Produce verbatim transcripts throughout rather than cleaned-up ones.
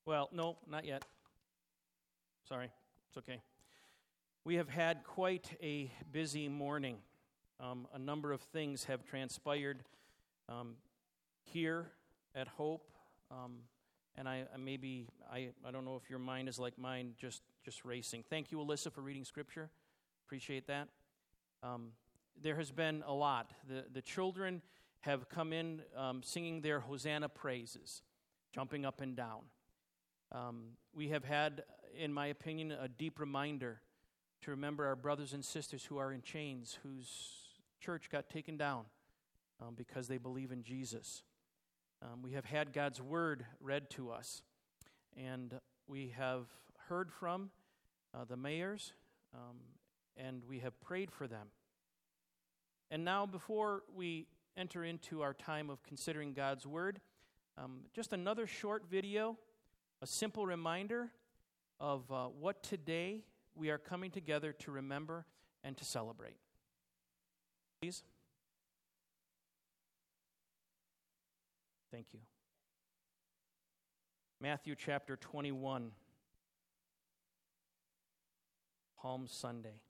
Well, no, not yet. Sorry, it's okay. We have had quite a busy morning. Um, a number of things have transpired um, here at Hope, um, and I, I maybe I, I don't know if your mind is like mine, just just racing. Thank you, Alyssa, for reading Scripture. Appreciate that. Um, there has been a lot. The the children have come in um, singing their Hosanna praises, jumping up and down. Um, we have had, in my opinion, a deep reminder to remember our brothers and sisters who are in chains, whose church got taken down um, because they believe in Jesus. Um, we have had God's word read to us, and we have heard from uh, the mayors, um, and we have prayed for them. And now, before we enter into our time of considering God's word, um, just another short video, a simple reminder of uh, what today we are coming together to remember and to celebrate. Please. Thank you. Matthew chapter twenty-one, Palm Sunday.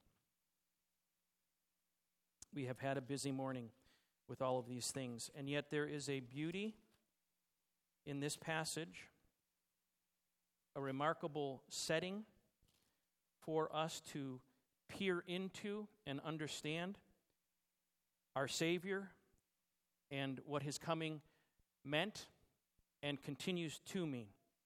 We have had a busy morning with all of these things, and yet there is a beauty in this passage, a remarkable setting for us to peer into and understand our Savior and what His coming meant and continues to mean.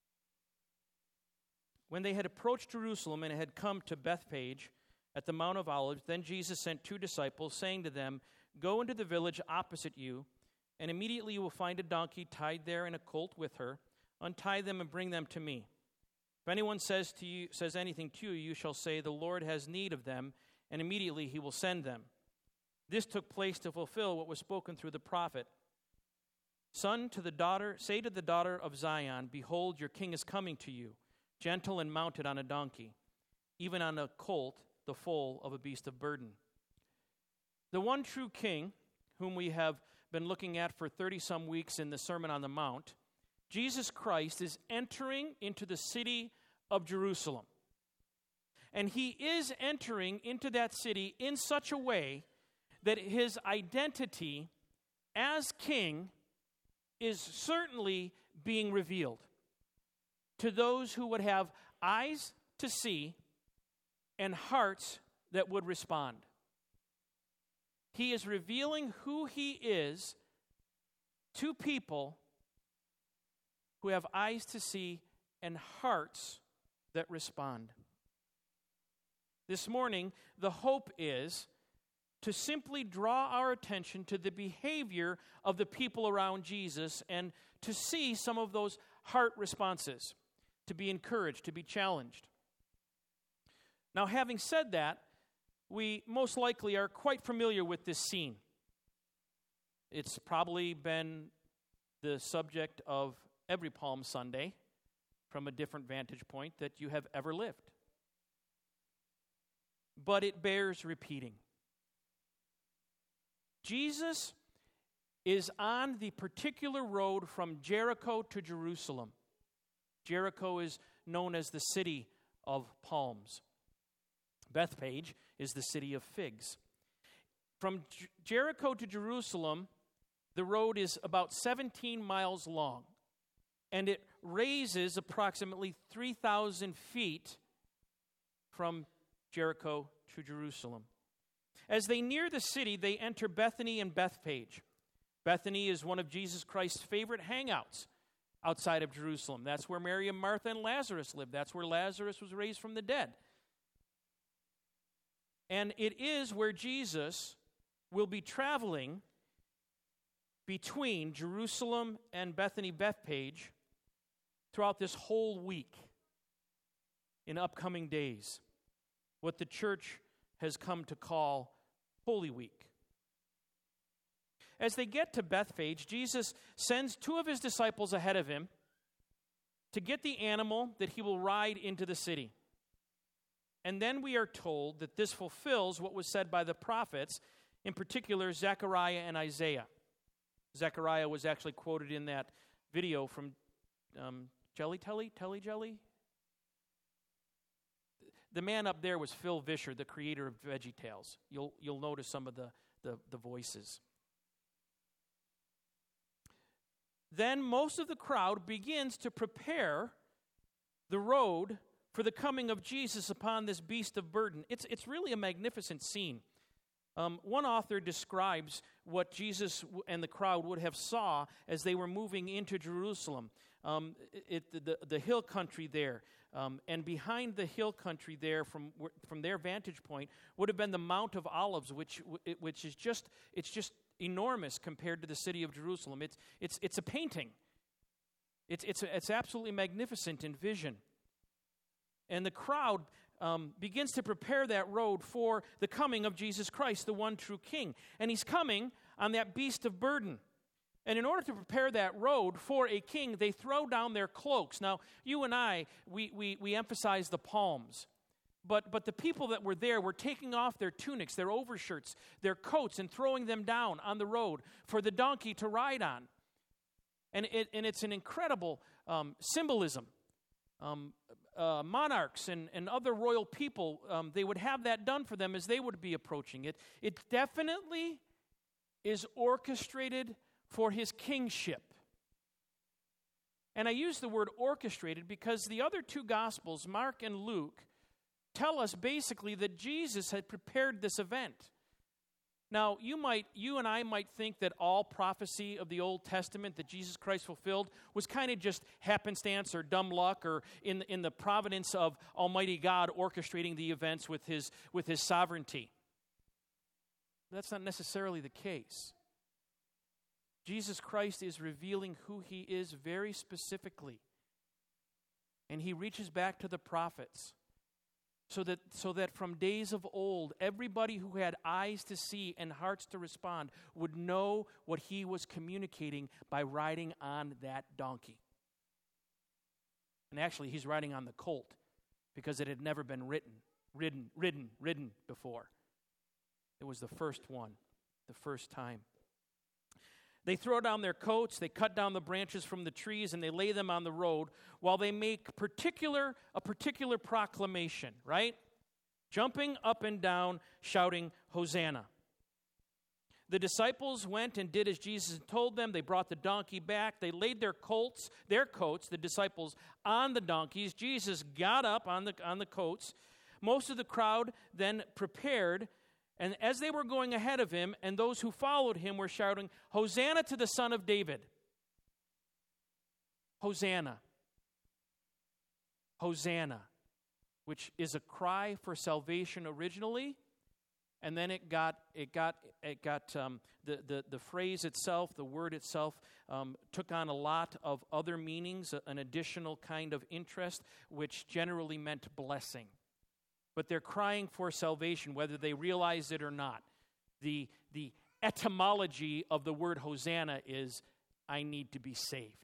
When they had approached Jerusalem and had come to Bethphage at the Mount of Olives, then Jesus sent two disciples, saying to them, "Go into the village opposite you, and immediately you will find a donkey tied there and a colt with her. Untie them and bring them to me. If anyone says to you says anything to you, you shall say, 'The Lord has need of them,' and immediately He will send them." This took place to fulfill what was spoken through the prophet. "Son, to the daughter, say to the daughter of Zion, 'Behold, your king is coming to you, gentle and mounted on a donkey, even on a colt, the foal of a beast of burden.'" The one true king, whom we have been looking at for thirty-some weeks in the Sermon on the Mount, Jesus Christ, is entering into the city of Jerusalem. And He is entering into that city in such a way that His identity as king is certainly being revealed to those who would have eyes to see and hearts that would respond. He is revealing who He is to people who have eyes to see and hearts that respond. This morning, the hope is to simply draw our attention to the behavior of the people around Jesus and to see some of those heart responses, to be encouraged, to be challenged. Now, having said that, we most likely are quite familiar with this scene. It's probably been the subject of every Palm Sunday from a different vantage point that you have ever lived. But it bears repeating. Jesus is on the particular road from Jericho to Jerusalem. Jericho is known as the city of palms. Bethphage is the city of figs. From Jer- Jericho to Jerusalem, the road is about seventeen miles long, and it raises approximately three thousand feet from Jericho to Jerusalem. As they near the city, they enter Bethany and Bethphage. Bethany is one of Jesus Christ's favorite hangouts outside of Jerusalem. That's where Mary and Martha and Lazarus lived. That's where Lazarus was raised from the dead. And it is where Jesus will be traveling between Jerusalem and Bethany, Bethphage throughout this whole week in upcoming days, what the church has come to call Holy Week. As they get to Bethphage, Jesus sends two of His disciples ahead of Him to get the animal that He will ride into the city. And then we are told that this fulfills what was said by the prophets, in particular Zechariah and Isaiah. Zechariah was actually quoted in that video from um, Jelly Telly? Telly Jelly? The man up there was Phil Vischer, the creator of VeggieTales. You'll, you'll notice some of the, the, the voices. Then most of the crowd begins to prepare the road for the coming of Jesus upon this beast of burden. It's, it's really a magnificent scene. Um, one author describes what Jesus and the crowd would have saw as they were moving into Jerusalem. Um, it, the, the hill country there, um, and behind the hill country there, from from their vantage point, would have been the Mount of Olives, which which is just it's just enormous compared to the city of Jerusalem. It's it's it's a painting. It's it's it's absolutely magnificent in vision. And the crowd um, begins to prepare that road for the coming of Jesus Christ, the one true King. And he's coming on that beast of burden. And in order to prepare that road for a king, they throw down their cloaks. Now, you and I, we we, we emphasize the palms. But but the people that were there were taking off their tunics, their overshirts, their coats, and throwing them down on the road for the donkey to ride on. And, it, and it's an incredible um, symbolism. Um, uh, monarchs and, and other royal people, um, they would have that done for them as they would be approaching it. It definitely is orchestrated for his kingship. And I use the word orchestrated because the other two Gospels, Mark and Luke, tell us basically that Jesus had prepared this event. Now, you might, you and I might think that all prophecy of the Old Testament that Jesus Christ fulfilled was kind of just happenstance or dumb luck or in, in the providence of Almighty God orchestrating the events with his, with his sovereignty. That's not necessarily the case. Jesus Christ is revealing who he is very specifically. And he reaches back to the prophets. So that, so that from days of old, everybody who had eyes to see and hearts to respond would know what he was communicating by riding on that donkey. And actually, he's riding on the colt because it had never been ridden, ridden, ridden, ridden before. It was the first one, the first time. They throw down their coats, they cut down the branches from the trees, and they lay them on the road while they make particular a particular proclamation, right? Jumping up and down, shouting, Hosanna. The disciples went and did as Jesus told them. They brought the donkey back. They laid their coats, their coats, the disciples, on the donkeys. Jesus got up on the, on the coats. Most of the crowd then prepared. And as they were going ahead of him, and those who followed him were shouting, Hosanna to the Son of David. Hosanna. Hosanna, which is a cry for salvation originally, and then it got it got it got um, the, the the phrase itself, the word itself, um, took on a lot of other meanings, an additional kind of interest, which generally meant blessing. But they're crying for salvation, whether they realize it or not. The, the etymology of the word Hosanna is, I need to be saved.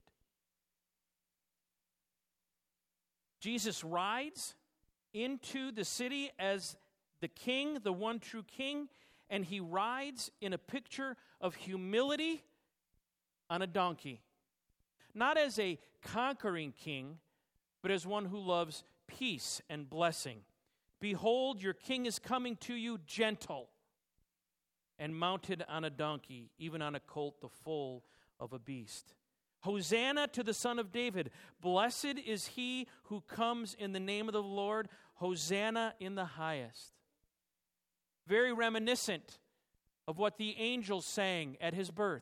Jesus rides into the city as the king, the one true king, and he rides in a picture of humility on a donkey. Not as a conquering king, but as one who loves peace and blessing. Behold, your king is coming to you gentle and mounted on a donkey, even on a colt, the foal of a beast. Hosanna to the Son of David. Blessed is he who comes in the name of the Lord. Hosanna in the highest. Very reminiscent of what the angels sang at his birth.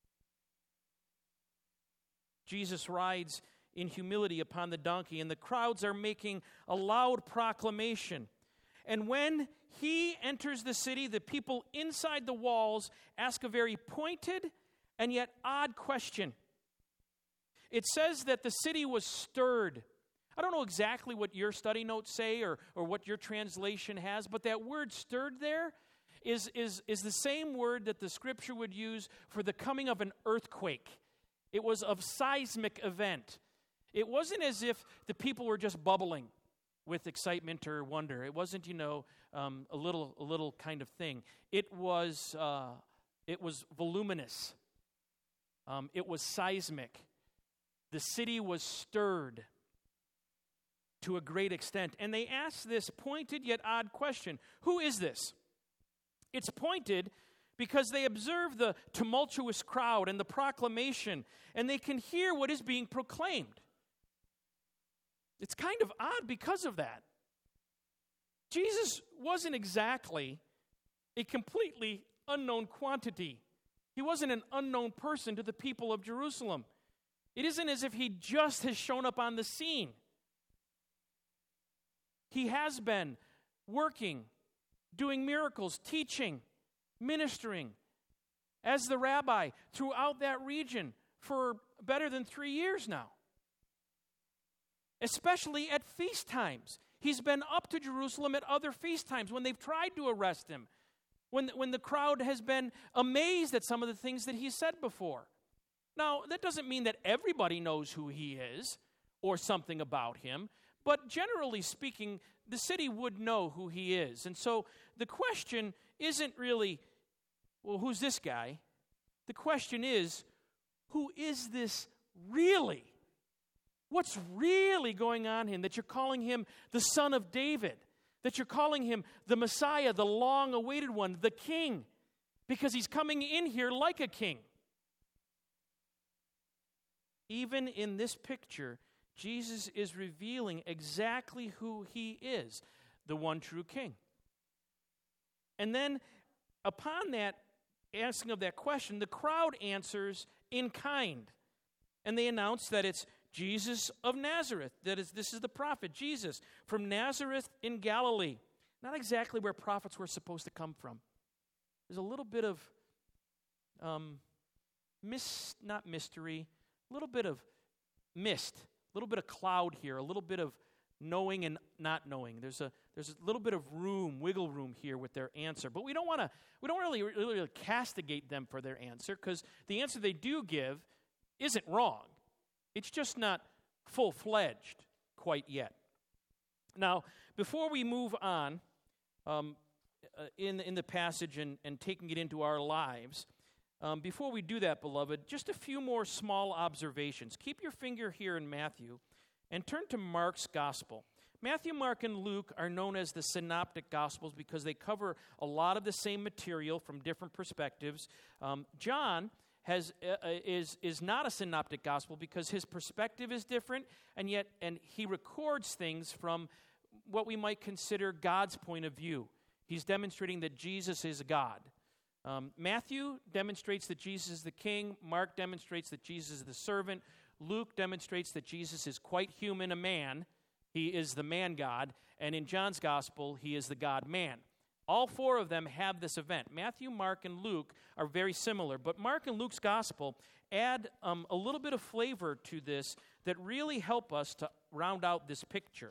Jesus rides in humility upon the donkey, and the crowds are making a loud proclamation. And when he enters the city, the people inside the walls ask a very pointed and yet odd question. It says that the city was stirred. I don't know exactly what your study notes say or, or what your translation has, but that word stirred there is, is, is the same word that the scripture would use for the coming of an earthquake. It was of seismic event. It wasn't as if the people were just bubbling with excitement or wonder. It wasn't, you know, um, a little, a little kind of thing. It was, uh, it was voluminous. Um, it was seismic. The city was stirred to a great extent. And they asked this pointed yet odd question: who is this? It's pointed because they observe the tumultuous crowd and the proclamation, and they can hear what is being proclaimed. It's kind of odd because of that. Jesus wasn't exactly a completely unknown quantity. He wasn't an unknown person to the people of Jerusalem. It isn't as if he just has shown up on the scene. He has been working, doing miracles, teaching, ministering as the rabbi throughout that region for better than three years now. Especially at feast times. He's been up to Jerusalem at other feast times when they've tried to arrest him, when, when the crowd has been amazed at some of the things that he said before. Now, that doesn't mean that everybody knows who he is or something about him, but generally speaking, the city would know who he is. And so the question isn't really, well, who's this guy? The question is, who is this really? What's really going on here that you're calling him the Son of David, that you're calling him the Messiah, the long-awaited one, the King, because he's coming in here like a king. Even in this picture, Jesus is revealing exactly who he is, the one true King. And then upon that asking of that question, the crowd answers in kind. And they announce that it's Jesus of Nazareth. That is, this is the prophet, Jesus, from Nazareth in Galilee. Not exactly where prophets were supposed to come from. There's a little bit of, um, mis, not mystery, a little bit of mist, a little bit of cloud here, a little bit of knowing and not knowing. There's a there's a little bit of room, wiggle room here with their answer. But we don't want to, we don't really, really, really castigate them for their answer, because the answer they do give isn't wrong. It's just not full-fledged quite yet. Now, before we move on um, uh, in, in the passage and, and taking it into our lives, um, before we do that, beloved, just a few more small observations. Keep your finger here in Matthew and turn to Mark's Gospel. Matthew, Mark, and Luke are known as the Synoptic Gospels because they cover a lot of the same material from different perspectives. Um, John has uh, is is not a synoptic gospel because his perspective is different, and yet and he records things from what we might consider God's point of view. He's demonstrating that Jesus is God. Um, Matthew demonstrates that Jesus is the king. Mark demonstrates that Jesus is the servant. Luke demonstrates that Jesus is quite human, a man. He is the man God. And in John's gospel, he is the God man. All four of them have this event. Matthew, Mark, and Luke are very similar, but Mark and Luke's gospel add um, a little bit of flavor to this that really help us to round out this picture.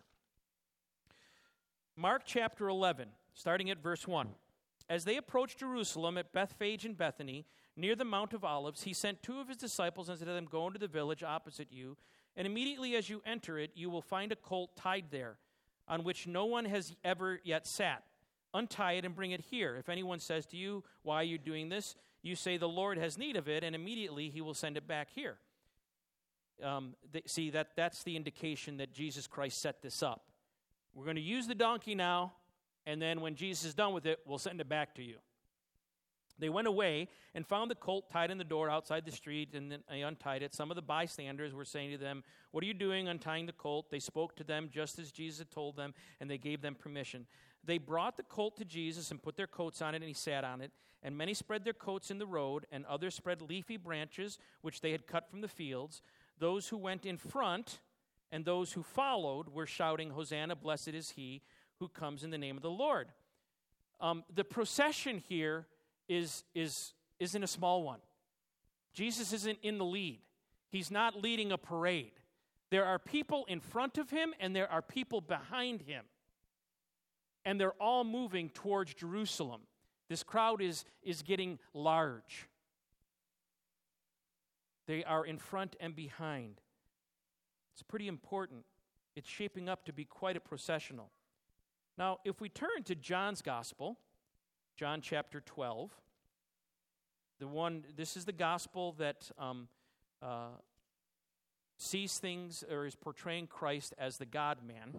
Mark chapter eleven, starting at verse one. As they approached Jerusalem at Bethphage and Bethany, near the Mount of Olives, he sent two of his disciples and said to them, "Go into the village opposite you, and immediately as you enter it, you will find a colt tied there, on which no one has ever yet sat. Untie it and bring it here. If anyone says to you, 'Why are you doing this?' you say, 'The Lord has need of it,' and immediately he will send it back here." Um, they, see, that that's the indication that Jesus Christ set this up. We're going to use the donkey now, and then when Jesus is done with it, we'll send it back to you. They went away and found the colt tied in the door outside the street, and then they untied it. Some of the bystanders were saying to them, "What are you doing untying the colt?" They spoke to them just as Jesus had told them, and they gave them permission. They brought the colt to Jesus and put their coats on it, and he sat on it. And many spread their coats in the road, and others spread leafy branches, which they had cut from the fields. Those who went in front and those who followed were shouting, "Hosanna, blessed is he who comes in the name of the Lord." Um, the procession here is, is, isn't a small one. Jesus isn't in the lead. He's not leading a parade. There are people in front of him, and there are people behind him. And they're all moving towards Jerusalem. This crowd is, is getting large. They are in front and behind. It's pretty important. It's shaping up to be quite a processional. Now, if we turn to John's Gospel, John chapter twelve, the one, this is the Gospel that um, uh, sees things or is portraying Christ as the God-man.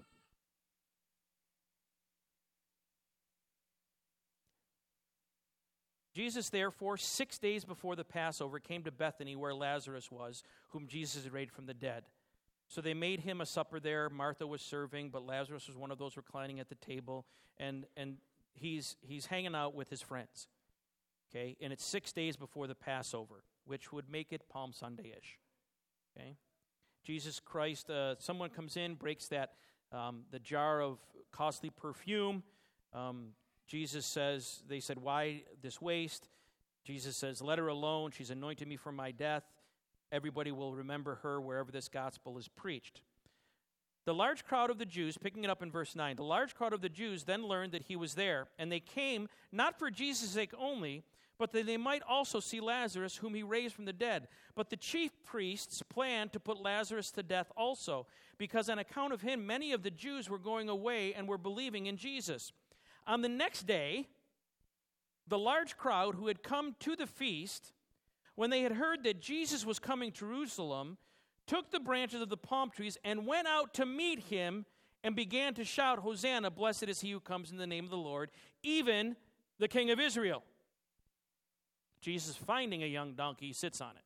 Jesus, therefore, six days before the Passover, came to Bethany where Lazarus was, whom Jesus had raised from the dead. So they made him a supper there. Martha was serving, but Lazarus was one of those reclining at the table, and and he's he's hanging out with his friends. Okay, and it's six days before the Passover, which would make it Palm Sunday-ish. Okay, Jesus Christ, uh, someone comes in, breaks that um, the jar of costly perfume. Um, Jesus says, they said, why this waste? Jesus says, let her alone. She's anointed me for my death. Everybody will remember her wherever this gospel is preached. The large crowd of the Jews, picking it up in verse nine, the large crowd of the Jews then learned that he was there, and they came not for Jesus' sake only, but that they might also see Lazarus, whom he raised from the dead. But the chief priests planned to put Lazarus to death also, because on account of him, many of the Jews were going away and were believing in Jesus. On the next day, the large crowd who had come to the feast, when they had heard that Jesus was coming to Jerusalem, took the branches of the palm trees and went out to meet him and began to shout, Hosanna, blessed is he who comes in the name of the Lord, even the King of Israel. Jesus, finding a young donkey, sits on it.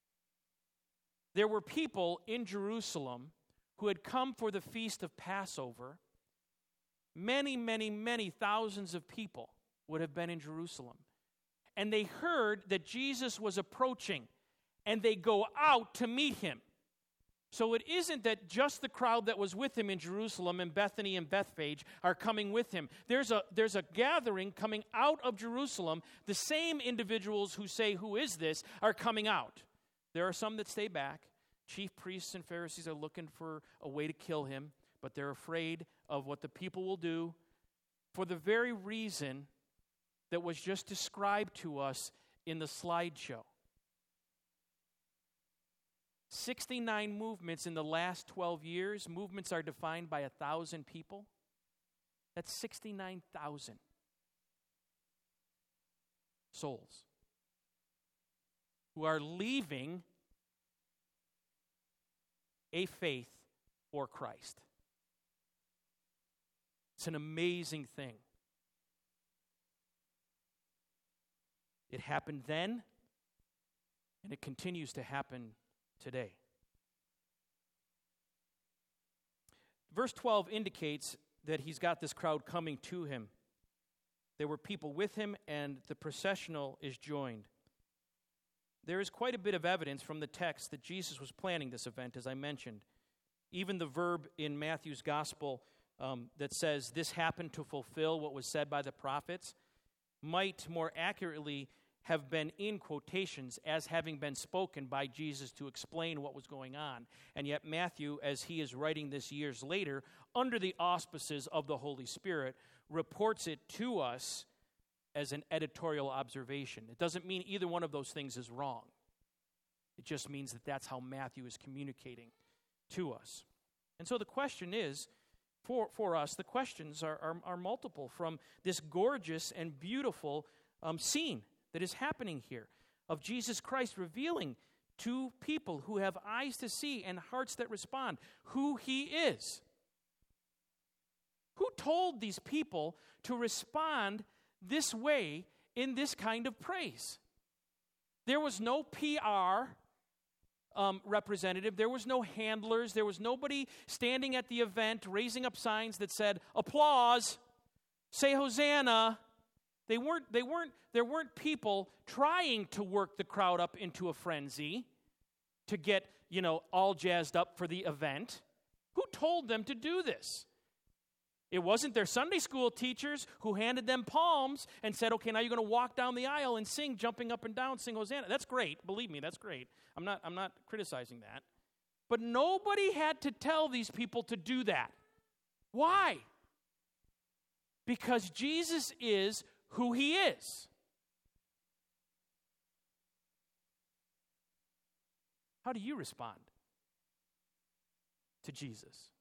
There were people in Jerusalem who had come for the feast of Passover. Many, many, many thousands of people would have been in Jerusalem. And they heard that Jesus was approaching, and they go out to meet him. So it isn't that just the crowd that was with him in Jerusalem and Bethany and Bethphage are coming with him. There's a, there's a gathering coming out of Jerusalem. The same individuals who say, who is this, are coming out. There are some that stay back. Chief priests and Pharisees are looking for a way to kill him, but they're afraid of what the people will do for the very reason that was just described to us in the slideshow. sixty-nine movements in the last twelve years. Movements are defined by a thousand people. That's sixty-nine thousand souls who are leaving a faith for Christ. It's an amazing thing. It happened then, and it continues to happen today. Verse twelve indicates that he's got this crowd coming to him. There were people with him, and the processional is joined. There is quite a bit of evidence from the text that Jesus was planning this event, as I mentioned. Even the verb in Matthew's gospel um, that says, this happened to fulfill what was said by the prophets, might more accurately have been in quotations as having been spoken by Jesus to explain what was going on. And yet Matthew, as he is writing this years later, under the auspices of the Holy Spirit, reports it to us as an editorial observation. It doesn't mean either one of those things is wrong. It just means that that's how Matthew is communicating to us. And so the question is, for, for us, the questions are, are, are multiple from this gorgeous and beautiful um, scene that is happening here of Jesus Christ revealing to people who have eyes to see and hearts that respond who he is. Who told these people to respond this way in this kind of praise? There was no P R um, representative. There was no handlers. There was nobody standing at the event raising up signs that said, applause, say Hosanna. They weren't, they weren't, there weren't people trying to work the crowd up into a frenzy to get, you know, all jazzed up for the event. Who told them to do this? It wasn't their Sunday school teachers who handed them palms and said, okay, now you're going to walk down the aisle and sing, jumping up and down, sing Hosanna. That's great. Believe me, that's great. I'm not, I'm not criticizing that. But nobody had to tell these people to do that. Why? Because Jesus is who he is. How do you respond to Jesus?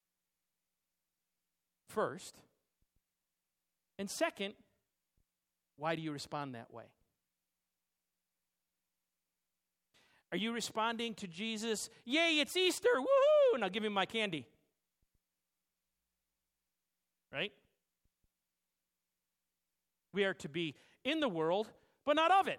First, and second, why do you respond that way? Are you responding to Jesus, yay, it's Easter, woohoo, and I'll give him my candy? Right? We are to be in the world, but not of it.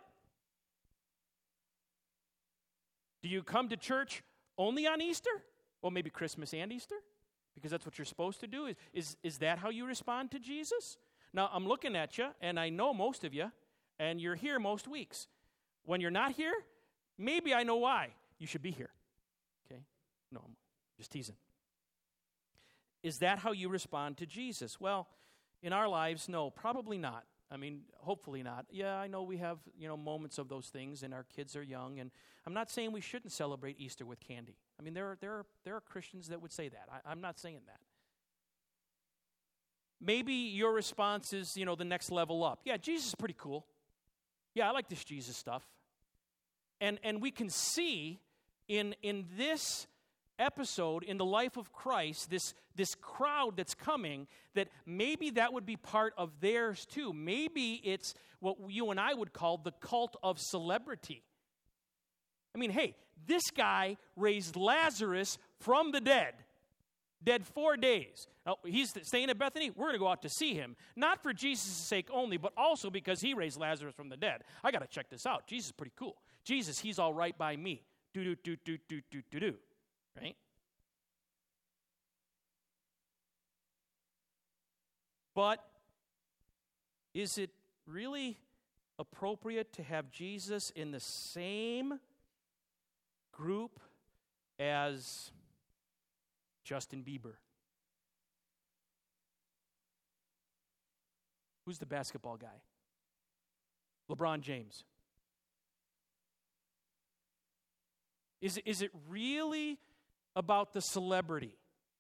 Do you come to church only on Easter? Well, maybe Christmas and Easter, because that's what you're supposed to do. Is, is, is that how you respond to Jesus? Now, I'm looking at you, and I know most of you, and you're here most weeks. When you're not here, maybe I know why. You should be here. Okay? No, I'm just teasing. Is that how you respond to Jesus? Well, in our lives, no, probably not. I mean, hopefully not. Yeah, I know we have, you know, moments of those things, and our kids are young, and I'm not saying we shouldn't celebrate Easter with candy. I mean, there are there are there are Christians that would say that. I, I'm not saying that. Maybe your response is, you know, the next level up. Yeah, Jesus is pretty cool. Yeah, I like this Jesus stuff. And and we can see in in this episode in the life of Christ, this, this crowd that's coming, that maybe that would be part of theirs too. Maybe it's what you and I would call the cult of celebrity. I mean, hey, this guy raised Lazarus from the dead, dead four days. Now, he's staying at Bethany. We're going to go out to see him, not for Jesus' sake only, but also because he raised Lazarus from the dead. I got to check this out. Jesus is pretty cool. Jesus, he's all right by me. Do, do, do, do, do, do, do, do. Right? But is it really appropriate to have Jesus in the same group as Justin Bieber? Who's the basketball guy? LeBron James. Is, is it really about the celebrity?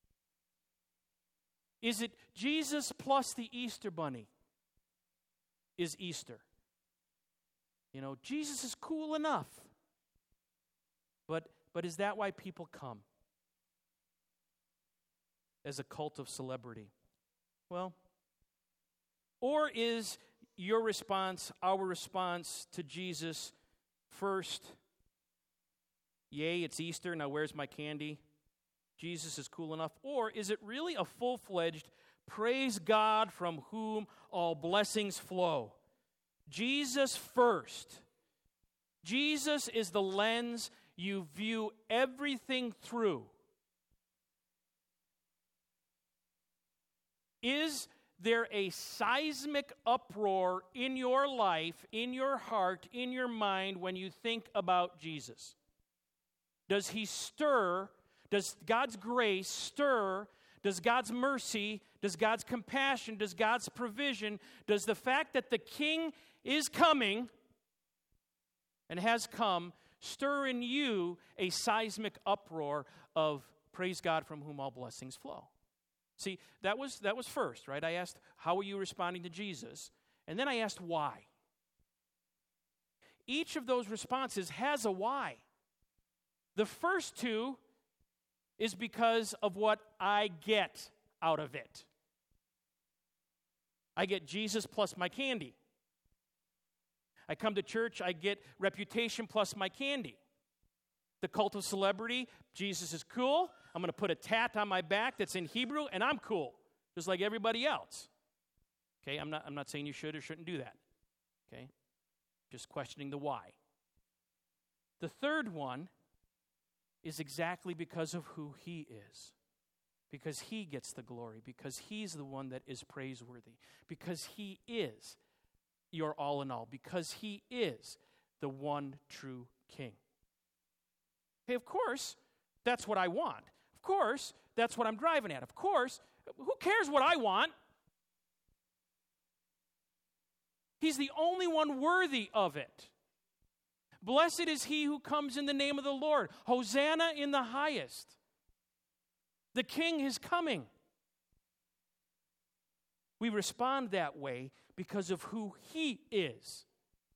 Is it Jesus plus the Easter bunny is Easter? You know, Jesus is cool enough. But but is that why people come? As a cult of celebrity? Well, or is your response, our response to Jesus, first, yay, it's Easter, now where's my candy? Jesus is cool enough. Or is it really a full-fledged, praise God from whom all blessings flow? Jesus first. Jesus is the lens you view everything through. Is there a seismic uproar in your life, in your heart, in your mind when you think about Jesus? Does he stir, does God's grace stir, does God's mercy, does God's compassion, does God's provision, does the fact that the King is coming and has come stir in you a seismic uproar of praise God from whom all blessings flow? See, that was that was first, right? I asked, how are you responding to Jesus? And then I asked, why? Each of those responses has a why. The first two is because of what I get out of it. I get Jesus plus my candy. I come to church, I get reputation plus my candy. The cult of celebrity, Jesus is cool. I'm going to put a tat on my back that's in Hebrew, and I'm cool, just like everybody else. Okay, I'm not, I'm not saying you should or shouldn't do that. Okay, just questioning the why. The third one is exactly because of who he is. Because he gets the glory. Because he's the one that is praiseworthy. Because he is your all in all. Because he is the one true King. Hey, of course, that's what I want. Of course, that's what I'm driving at. Of course, who cares what I want? He's the only one worthy of it. Blessed is he who comes in the name of the Lord. Hosanna in the highest. The King is coming. We respond that way because of who he is.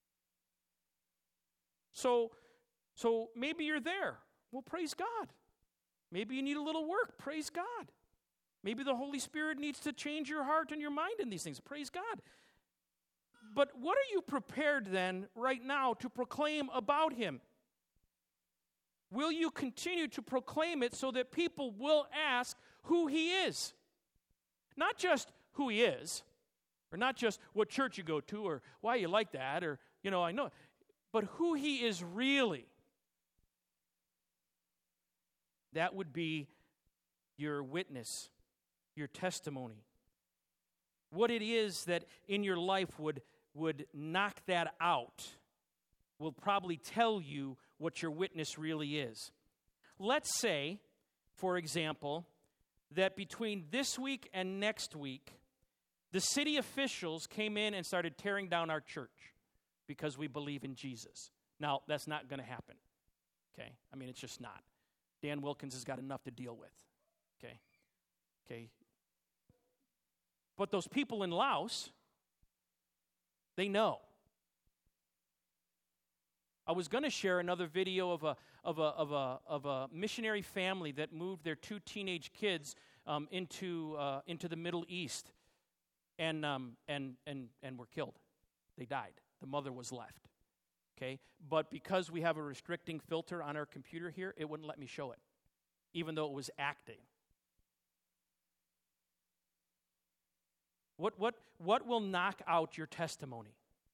So, so maybe you're there. Well, praise God. Maybe you need a little work. Praise God. Maybe the Holy Spirit needs to change your heart and your mind in these things. Praise God. But what are you prepared then, right now, to proclaim about him? Will you continue to proclaim it so that people will ask who he is? Not just who he is, or not just what church you go to, or why you like that, or, you know, I know, but who he is really. That would be your witness, your testimony. What it is that in your life would, would knock that out will probably tell you what your witness really is. Let's say, for example, that between this week and next week, the city officials came in and started tearing down our church because we believe in Jesus. Now, that's not going to happen, okay? I mean, it's just not. Dan Wilkins has got enough to deal with, okay? Okay. But those people in Laos, they know. I was going to share another video of a of a of a of a missionary family that moved their two teenage kids um, into uh, into the Middle East, and um, and and and were killed. They died. The mother was left. Okay, but because we have a restricting filter on our computer here, it wouldn't let me show it, even though it was acting. What what what will knock out your testimony?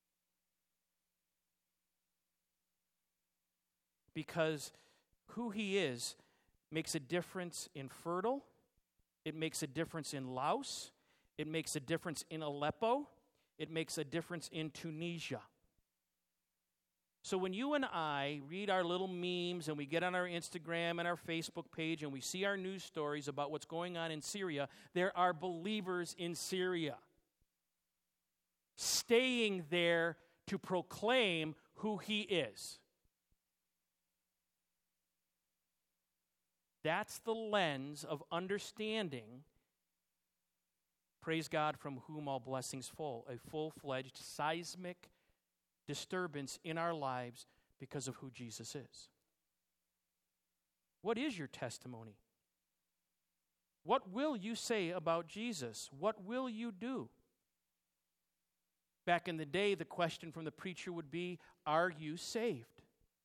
Because who he is makes a difference in Fertile. It makes a difference in Laos. It makes a difference in Aleppo. It makes a difference in Tunisia. So when you and I read our little memes and we get on our Instagram and our Facebook page and we see our news stories about what's going on in Syria, there are believers in Syria staying there to proclaim who he is. That's the lens of understanding, praise God, from whom all blessings flow, a full-fledged seismic disturbance in our lives because of who Jesus is. What is your testimony? What will you say about Jesus? What will you do? Back in the day, the question from the preacher would be, are you saved?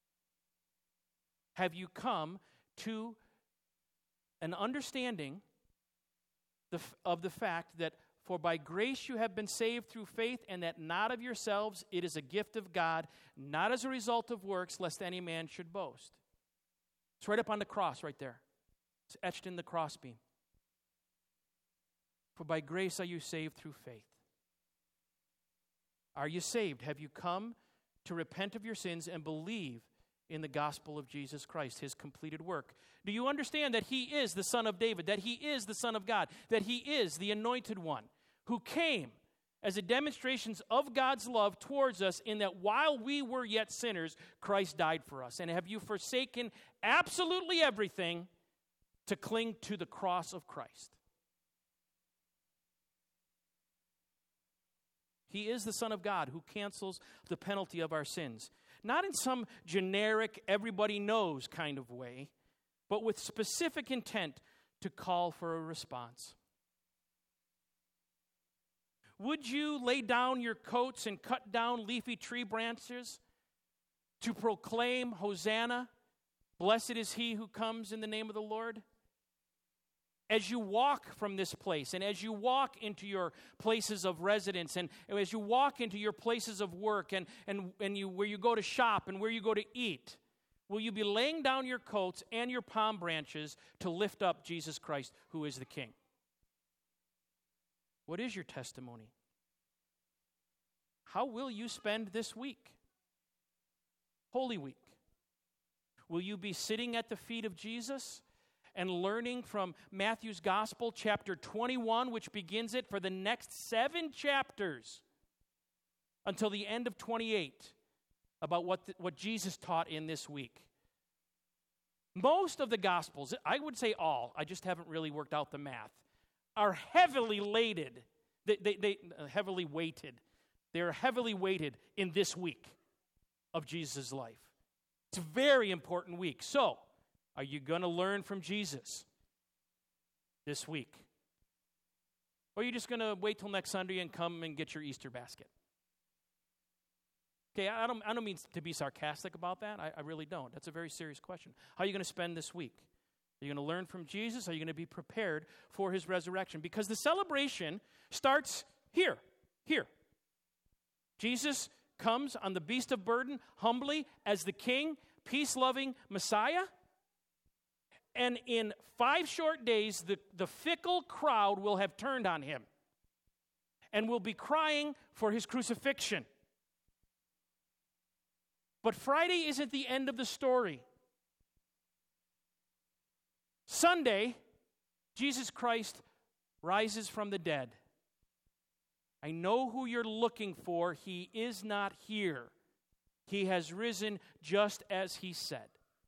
Have you come to an understanding of the fact that for by grace you have been saved through faith, and that not of yourselves, it is a gift of God, not as a result of works, lest any man should boast. It's right up on the cross right there. It's etched in the crossbeam. For by grace are you saved through faith. Are you saved? Have you come to repent of your sins and believe in the gospel of Jesus Christ, his completed work? Do you understand that he is the Son of David, that he is the Son of God, that he is the Anointed One who came as a demonstration of God's love towards us, in that while we were yet sinners, Christ died for us? And have you forsaken absolutely everything to cling to the cross of Christ? He is the Son of God who cancels the penalty of our sins. Not in some generic, everybody knows kind of way, but with specific intent to call for a response. Would you lay down your coats and cut down leafy tree branches to proclaim, Hosanna, blessed is he who comes in the name of the Lord? As you walk from this place, and as you walk into your places of residence, and as you walk into your places of work, and, and, and you, where you go to shop and where you go to eat, will you be laying down your coats and your palm branches to lift up Jesus Christ, who is the King? What is your testimony? How will you spend this week? Holy Week. Will you be sitting at the feet of Jesus and learning from Matthew's Gospel, chapter twenty-one, which begins it for the next seven chapters until the end of twenty-eight, about what, the, what Jesus taught in this week? Most of the Gospels, I would say all, I just haven't really worked out the math, are heavily weighted, they, they, they uh, heavily weighted. They're heavily weighted in this week of Jesus' life. It's a very important week. So, are you going to learn from Jesus this week? Or are you just going to wait till next Sunday and come and get your Easter basket? Okay, I don't, I don't mean to be sarcastic about that. I, I really don't. That's a very serious question. How are you going to spend this week? Are you going to learn from Jesus? Are you going to be prepared for his resurrection? Because the celebration starts here, here. Jesus comes on the beast of burden humbly as the king, peace-loving Messiah. And in five short days, the, the fickle crowd will have turned on him and will be crying for his crucifixion. But Friday isn't the end of the story. Sunday, Jesus Christ rises from the dead. I know who you're looking for. He is not here. He has risen just as he said.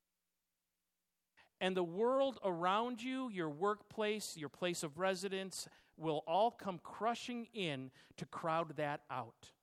And the world around you, your workplace, your place of residence, will all come crushing in to crowd that out.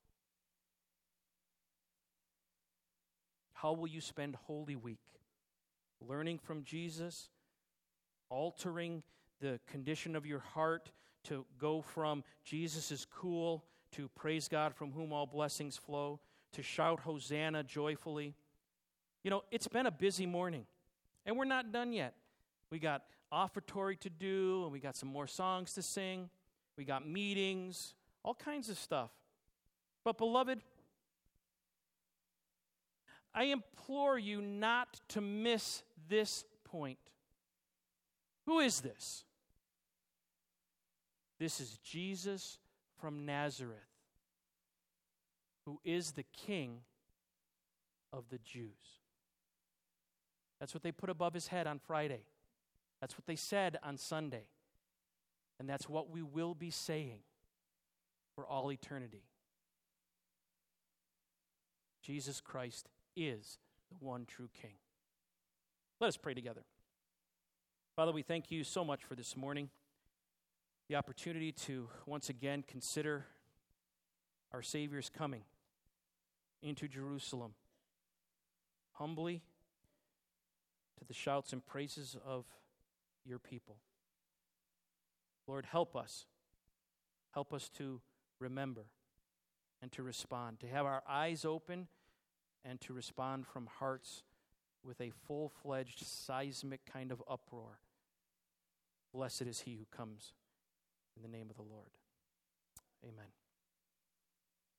How will you spend Holy Week? Learning from Jesus, altering the condition of your heart to go from Jesus is cool to praise God from whom all blessings flow, to shout Hosanna joyfully. You know, it's been a busy morning, and we're not done yet. We got offertory to do, and we got some more songs to sing. We got meetings, all kinds of stuff. But beloved, I implore you not to miss this point. Who is this? This is Jesus from Nazareth, who is the King of the Jews. That's what they put above his head on Friday. That's what they said on Sunday. And that's what we will be saying for all eternity. Jesus Christ is the one true King. Let us pray together. Father, we thank you so much for this morning, the opportunity to once again consider our Savior's coming into Jerusalem, humbly to the shouts and praises of your people. Lord, help us. Help us to remember and to respond, to have our eyes open and to respond from hearts with a full-fledged seismic kind of uproar. Blessed is he who comes in the name of the Lord. Amen.